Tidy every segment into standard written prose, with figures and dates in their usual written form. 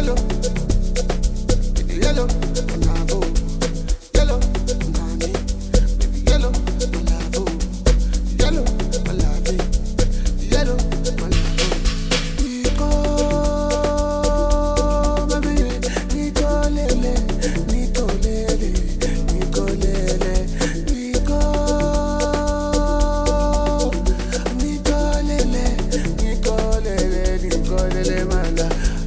yellow, yellow, Malavo, yellow, Nani, baby yellow, Malavo, yellow, Malavi, yellow, Malavo. Nico, baby, Nico lele, Nico lele, Nico lele, Nico, Nico lele, Nico lele, Nico lele, mala.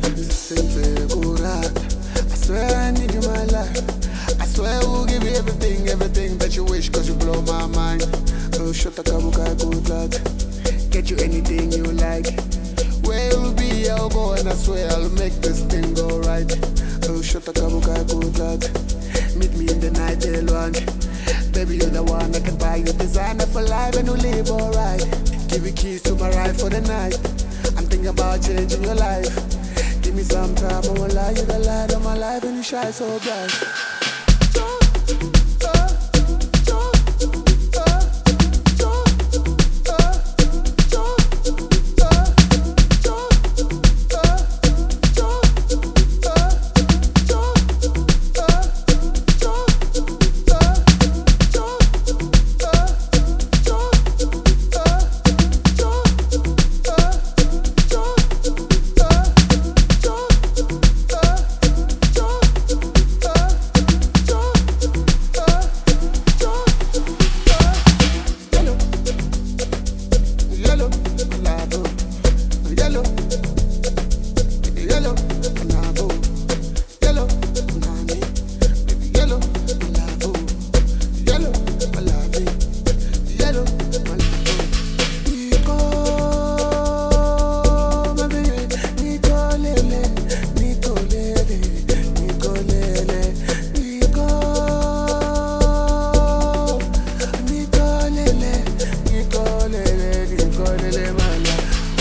I swear I need you in my life. I swear I will give you everything, everything that you wish, cause you blow my mind. Oh, shut up, kabuka, good lad. Get you anything you like. Where you'll be, I'll go, and I swear I'll make this thing go right. Oh, shut up, kabuka, good lad. Meet me in the night, L1. Baby, you're the one that can buy you designer for life and you'll live alright. Give you keys to my ride for the night. I'm thinking about changing your life. Give me some time, I won't lie, you're the light of my life and you shine so bright. Yellow, Malavo, yellow, yellow, Malavo, yellow, Nani, baby yellow, Malavo, yellow, Malavi, yellow, Malavo. Nico, baby, Nico lele, Nico lele, Nico lele, Nico, Nico lele, Nico lele. Lele mala,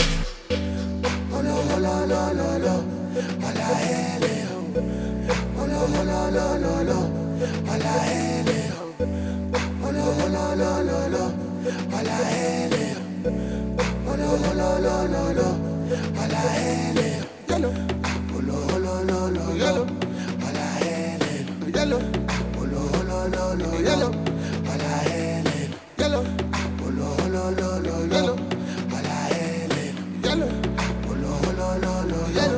olo lo lo lo lo, mala hele ho, olo lo lo lo lo, mala hele ho, olo lo lo lo lo, mala hele ho, olo lo lo lo lo, mala hele ho, yellow, olo lo lo lo yellow, mala hele ho, yellow, olo lo lo lo yellow, mala hele ho, yellow, olo lo lo lo yellow. Yellow, oh lo lo lo yellow,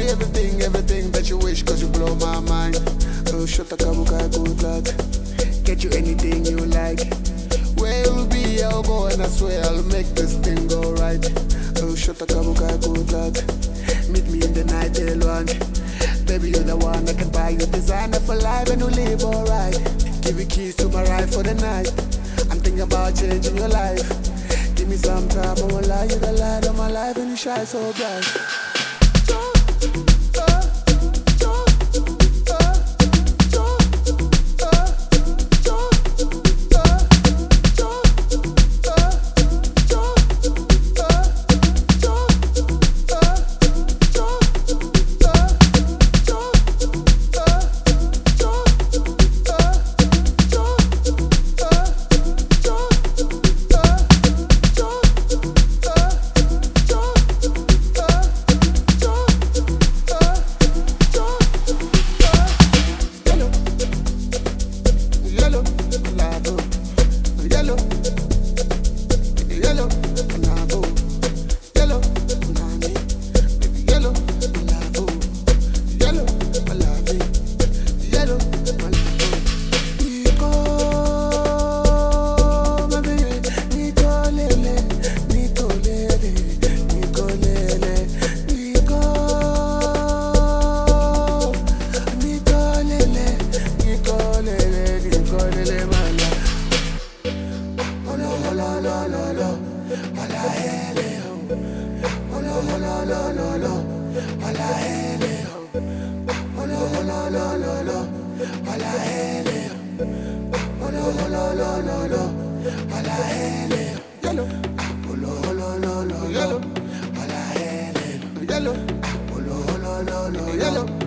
me everything, everything that you wish, cause you blow my mind. Oh, shut the kabuka good lad. Get you anything you like. Where you'll be, I'll go, and I swear I'll make this thing go right. Oh, shut the kabuka good lad. Meet me in the night, they'll want. Baby, you're the one that can buy you designer for life and you live alright. Give you keys to my ride for the night. I'm thinking about changing your life. Give me some time, I won't lie, you're the light of my life and you shine so bright. Yellow.